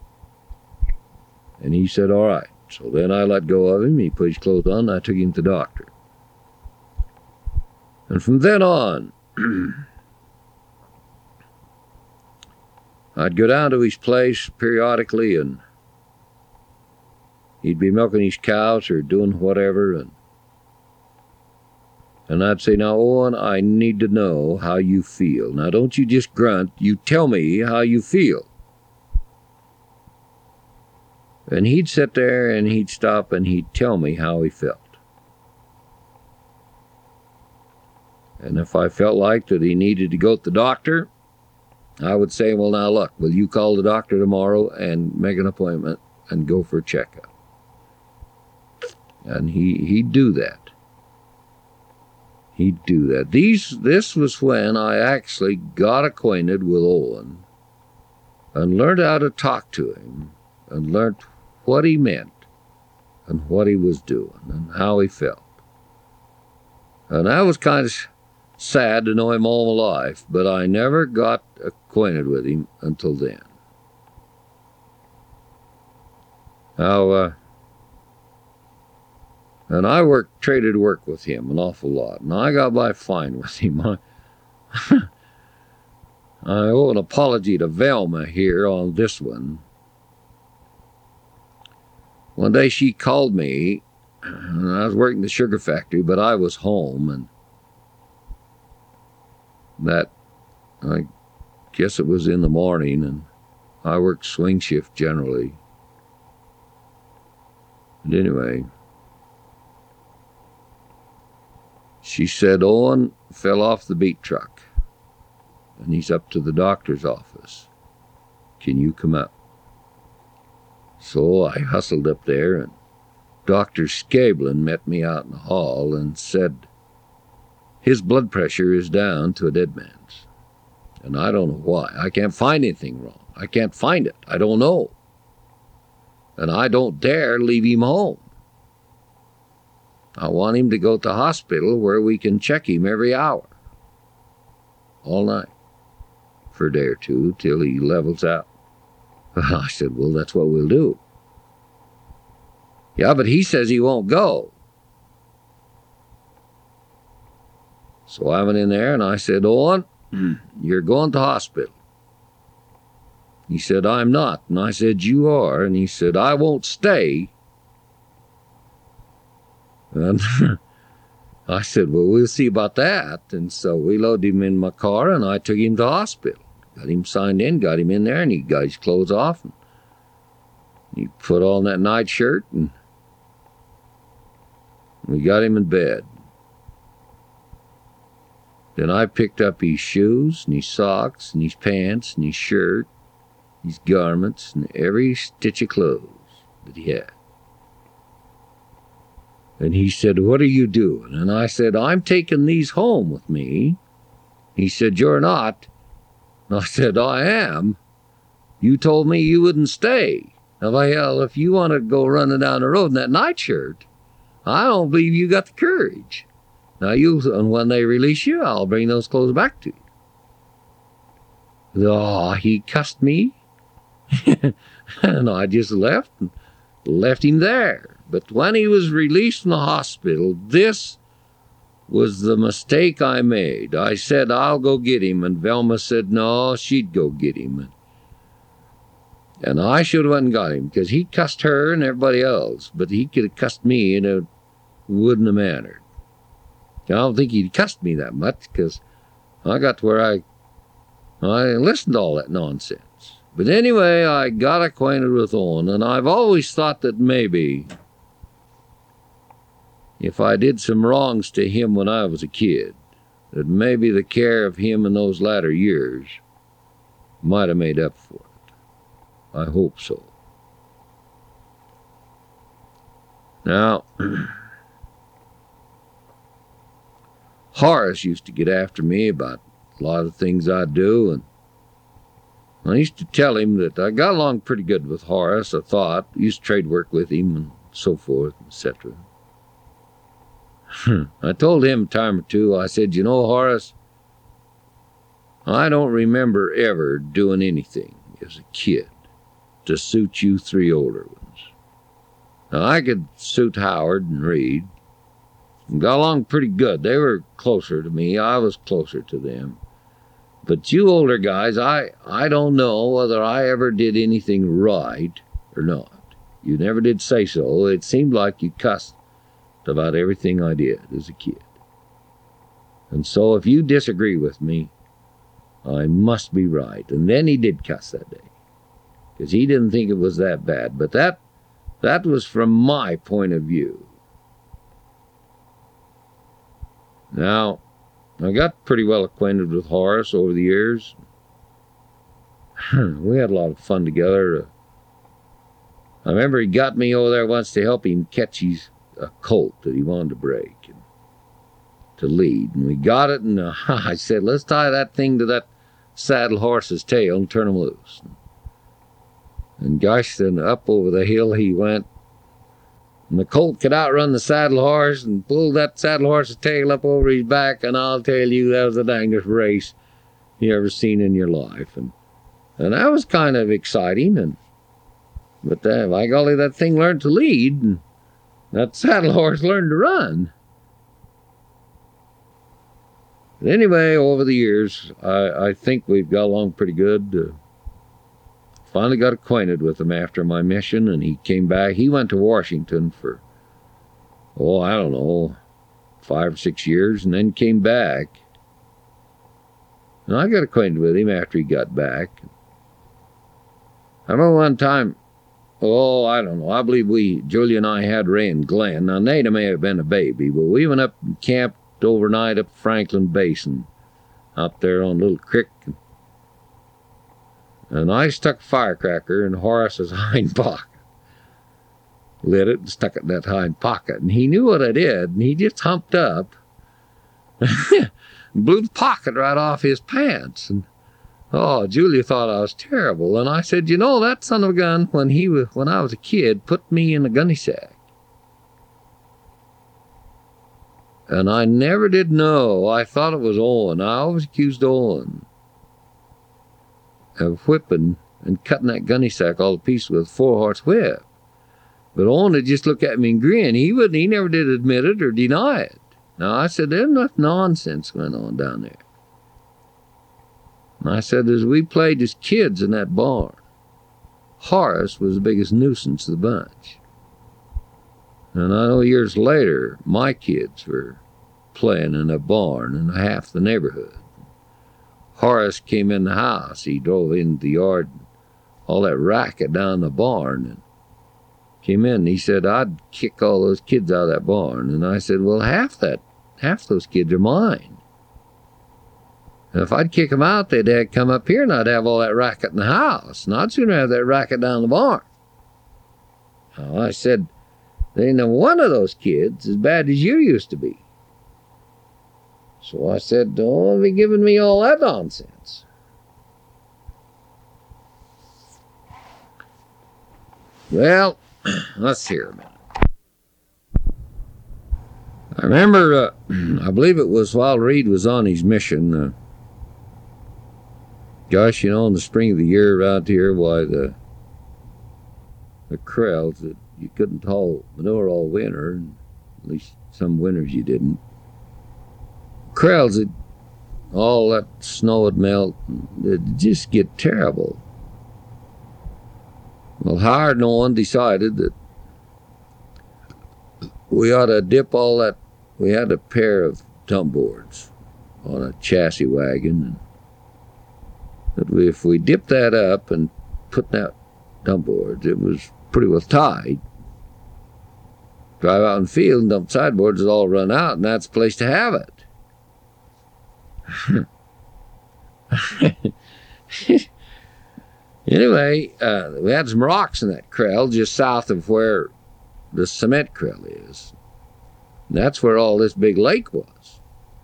Speaker 1: And he said, "All right." So then I let go of him. He put his clothes on, and I took him to the doctor. And from then on, I'd go down to his place periodically, and he'd be milking his cows or doing whatever, and I'd say, "Now, Owen, I need to know how you feel. Now, don't you just grunt. You tell me how you feel." And he'd sit there, and he'd stop, and he'd tell me how he felt. And if I felt like that he needed to go to the doctor, I would say, "Well, now, look, will you call the doctor tomorrow and make an appointment and go for a checkup?" And he'd do that. He'd do that. This was when I actually got acquainted with Owen and learned how to talk to him and learned what he meant and what he was doing and how he felt. And I was kind of sad to know him all my life, but I never got acquainted with him until then. Now, and I traded work with him an awful lot, and I got by fine with him. I owe an apology to Velma here on this one. One day she called me, and I was working the sugar factory, but I was home, and I guess it was in the morning, and I worked swing shift generally. But anyway, she said, Owen fell off the beat truck, and he's up to the doctor's office. Can you come up? So I hustled up there, and Dr. Scablin met me out in the hall and said, his blood pressure is down to a dead man's. And I don't know why. I can't find anything wrong. I can't find it. I don't know. And I don't dare leave him home. I want him to go to the hospital where we can check him every hour. All night. For a day or two till he levels out. I said, well, that's what we'll do. Yeah, but he says he won't go. So I went in there and I said, Owen, you're going to hospital. He said, I'm not. And I said, you are. And he said, I won't stay. And I said, well, we'll see about that. And so we loaded him in my car and I took him to the hospital. Got him signed in, got him in there, and he got his clothes off. And he put on that nightshirt, and we got him in bed. Then I picked up his shoes, and his socks, and his pants, and his shirt, his garments, and every stitch of clothes that he had. And he said, what are you doing? And I said, I'm taking these home with me. He said, you're not. And I said, I am. You told me you wouldn't stay. Now, hell, if you want to go running down the road in that nightshirt, I don't believe you got the courage. Now, and when they release you, I'll bring those clothes back to you. Oh, he cussed me. And I just left him there. But when he was released from the hospital, this was the mistake I made. I said, I'll go get him. And Velma said, no, she'd go get him. And I should have went and got him, because he cussed her and everybody else. But he could have cussed me, and it wouldn't have mattered. I don't think he'd cussed me that much, because I got to where I listened to all that nonsense. But anyway, I got acquainted with Owen, and I've always thought that maybe if I did some wrongs to him when I was a kid, that maybe the care of him in those latter years might have made up for it. I hope so. Now, Horace used to get after me about a lot of things I do, and I used to tell him that I got along pretty good with Horace, I thought. I used to trade work with him and so forth, etc. I told him a time or two, I said, you know, Horace, I don't remember ever doing anything as a kid to suit you three older ones. Now, I could suit Howard and Reed, and got along pretty good. They were closer to me. I was closer to them. But you older guys, I don't know whether I ever did anything right or not. You never did say so. It seemed like you cussed about everything I did as a kid. And so if you disagree with me, I must be right. And then he did cuss that day, because he didn't think it was that bad. But that was from my point of view. Now, I got pretty well acquainted with Horace over the years. We had a lot of fun together. I remember he got me over there once to help him catch a colt that he wanted to break and to lead. And we got it, and I said, let's tie that thing to that saddle horse's tail and turn him loose. And gosh, then up over the hill he went. And the colt could outrun the saddle horse and pulled that saddle horse's tail up over his back, and I'll tell you, that was the dangest race you ever seen in your life. And that was kind of exciting. But by golly, that thing learned to lead, and that saddle horse learned to run. But anyway, over the years, I think we've got along pretty good. Finally got acquainted with him after my mission, and he came back. He went to Washington for, I don't know, 5 or 6 years, and then came back. And I got acquainted with him after he got back. I remember one time, I don't know, I believe Julia and I had Ray and Glenn. Now, Nada may have been a baby, but we went up and camped overnight up Franklin Basin, out there on Little Creek. And I stuck a firecracker in Horace's hind pocket. Lit it and stuck it in that hind pocket. And he knew what I did, and he just humped up and blew the pocket right off his pants. And Julia thought I was terrible. And I said, that son of a gun, when I was a kid, put me in a gunny sack. And I never did know. I thought it was Owen. I always accused Owen of whipping and cutting that gunny sack all to pieces with a 4-horse whip. But Owen would just look at me and grin. He never did admit it or deny it. Now, I said, there's enough nonsense going on down there. And I said, as we played as kids in that barn, Horace was the biggest nuisance of the bunch. And I know years later, my kids were playing in a barn in half the neighborhood. Horace came in the house. He drove into the yard, all that racket down the barn, and came in. And he said, I'd kick all those kids out of that barn. And I said, well, half those kids are mine. And if I'd kick them out, they'd come up here and I'd have all that racket in the house. And I'd sooner have that racket down the barn. I said, there ain't no one of those kids as bad as you used to be. So I said, don't be giving me all that nonsense. Well, let's hear a minute. I remember, I believe it was while Reed was on his mission. In the spring of the year around here, why the corrals that you couldn't haul manure all winter, and at least some winters you didn't. Corrals, all that snow would melt, it'd just get terrible. Well, Howard and Owen decided that we ought to dip all that. We had a pair of dump boards on a chassis wagon, and that if we dipped that up and put that dump boards, it was pretty well tied. Drive out in the field and dump sideboards, it'll all run out, and that's the place to have it. Anyway, we had some rocks in that corral just south of where the cement corral is. And that's where all this big lake was.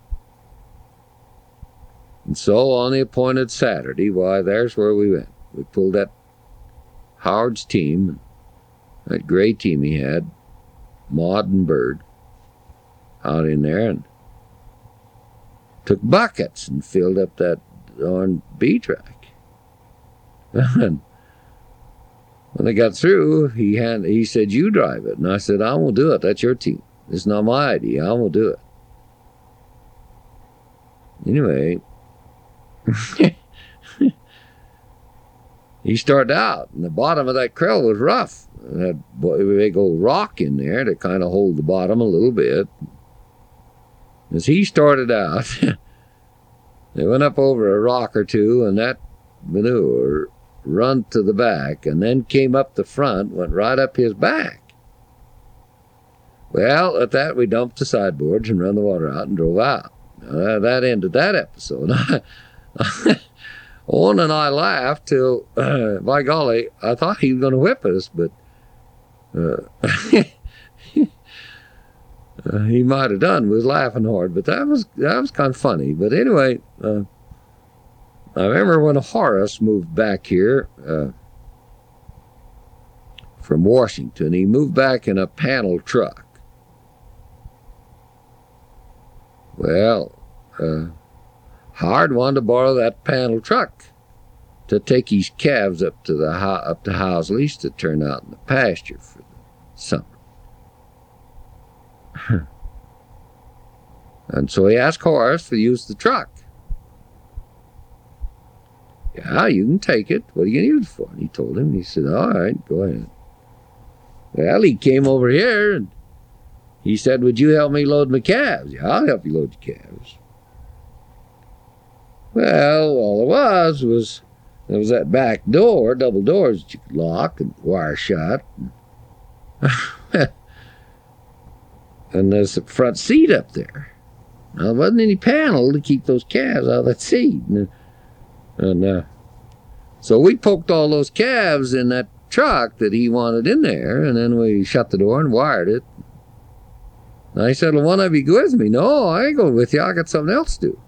Speaker 1: And so on the appointed Saturday, there's where we went. We pulled that Howard's team, that gray team he had, Maud and Bird, out in there, and took buckets and filled up that darn B-track. And when they got through, he said, you drive it. And I said, I won't do it. That's your team. It's not my idea. I won't do it. Anyway, he started out, and the bottom of that corral was rough. It had a big old rock in there to kind of hold the bottom a little bit. As he started out, they went up over a rock or two, and that manure run to the back, and then came up the front, went right up his back. Well, at that, we dumped the sideboards and run the water out and drove out. That ended that episode. Owen and I laughed till, by golly, I thought he was going to whip us, but he might have done. We was laughing hard, but that was kind of funny. But anyway, I remember when Horace moved back here from Washington, he moved back in a panel truck. Well, Howard wanted to borrow that panel truck to take his calves up to Housley's to turn out in the pasture for the summer. And so he asked Horace to use the truck. Yeah, you can take it. What are you going to use it for? And he told him. He said, all right, go ahead. Well, he came over here and he said, would you help me load my calves? Yeah, I'll help you load your calves. Well, all there was that back door, double doors that you could lock and wire shut. And there's a front seat up there. Now, there wasn't any panel to keep those calves out of that seat. So we poked all those calves in that truck that he wanted in there, and then we shut the door and wired it. And I said, well, one of you go with me. No, I ain't going with you. I got something else to do.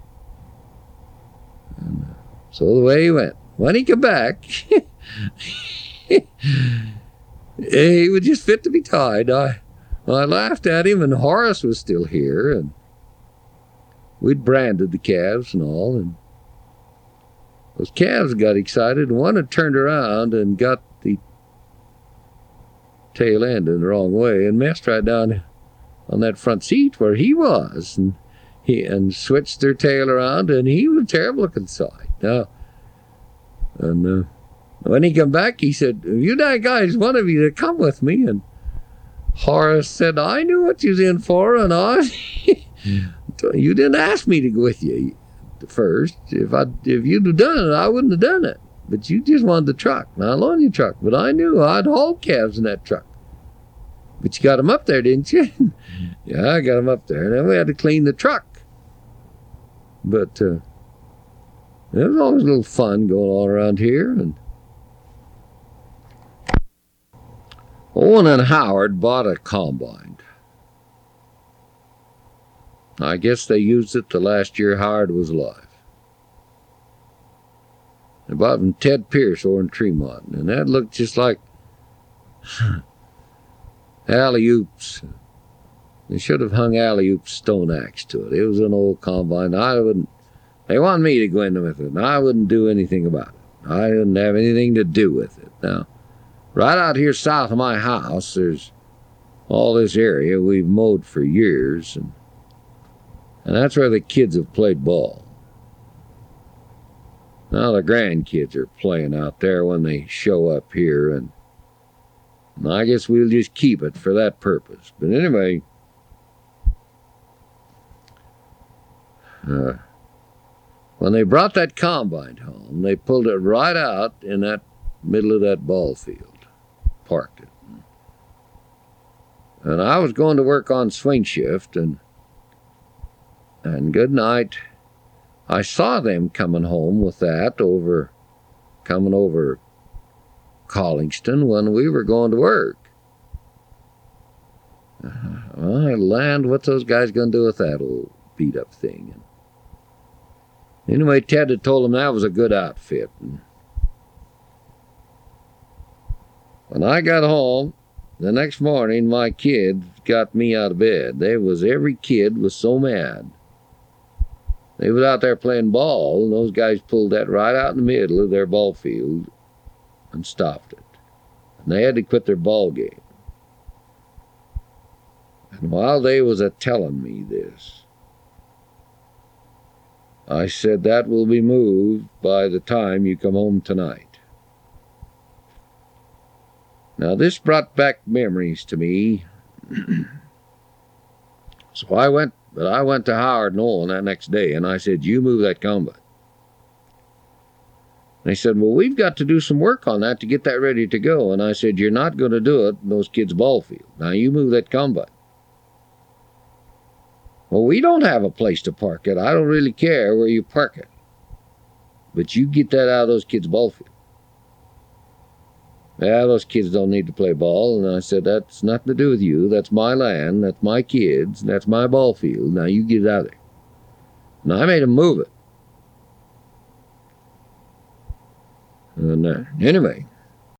Speaker 1: And so the way he went. When he came back, he was just fit to be tied. I laughed at him, and Horace was still here, and we'd branded the calves and all, and those calves got excited, and one had turned around and got the tail end in the wrong way and messed right down on that front seat where he was, and switched their tail around, and he was a terrible looking sight. And when he come back, he said, you guys, one of you to come with me. And Horace said, I knew what you was in for, and you didn't ask me to go with you first. If you'd have done it, I wouldn't have done it. But you just wanted the truck. Now, I loaned you the truck, but I knew I'd haul calves in that truck. But you got them up there, didn't you? Yeah, I got them up there. And then we had to clean the truck. But it was always a little fun going on around here. And Owen and Howard bought a combine. I guess they used it the last year Howard was alive. They bought it from Ted Pierce over in Tremont, and that looked just like alley-oops. They should have hung alley-oop stone axe to it. It was an old combine. They wanted me to go in with it, and I wouldn't do anything about it. I didn't have anything to do with it. Now, right out here south of my house, there's all this area we've mowed for years, and that's where the kids have played ball. Now the grandkids are playing out there when they show up here, and I guess we'll just keep it for that purpose. But anyway, when they brought that combine home, they pulled it right out in that middle of that ball field, parked it. And I was going to work on swing shift, and good night, I saw them coming home with that coming over Collingston when we were going to work. Land, what's those guys going to do with that old beat-up thing? And anyway, Ted had told them that was a good outfit. And when I got home, the next morning, my kids got me out of bed. Every kid was so mad. They was out there playing ball, and those guys pulled that right out in the middle of their ball field and stopped it. And they had to quit their ball game. And while they was a-telling me this, I said, that will be moved by the time you come home tonight. Now, this brought back memories to me. So I went to Howard and Owen that next day, and I said, you move that combine. And they said, well, we've got to do some work on that to get that ready to go. And I said, you're not going to do it in those kids' ball field. Now, you move that combine. Well, we don't have a place to park it. I don't really care where you park it. But you get that out of those kids' ball field. Yeah, those kids don't need to play ball. And I said, that's nothing to do with you. That's my land. That's my kids. That's my ball field. Now you get it out of there. And I made them move it. And anyway,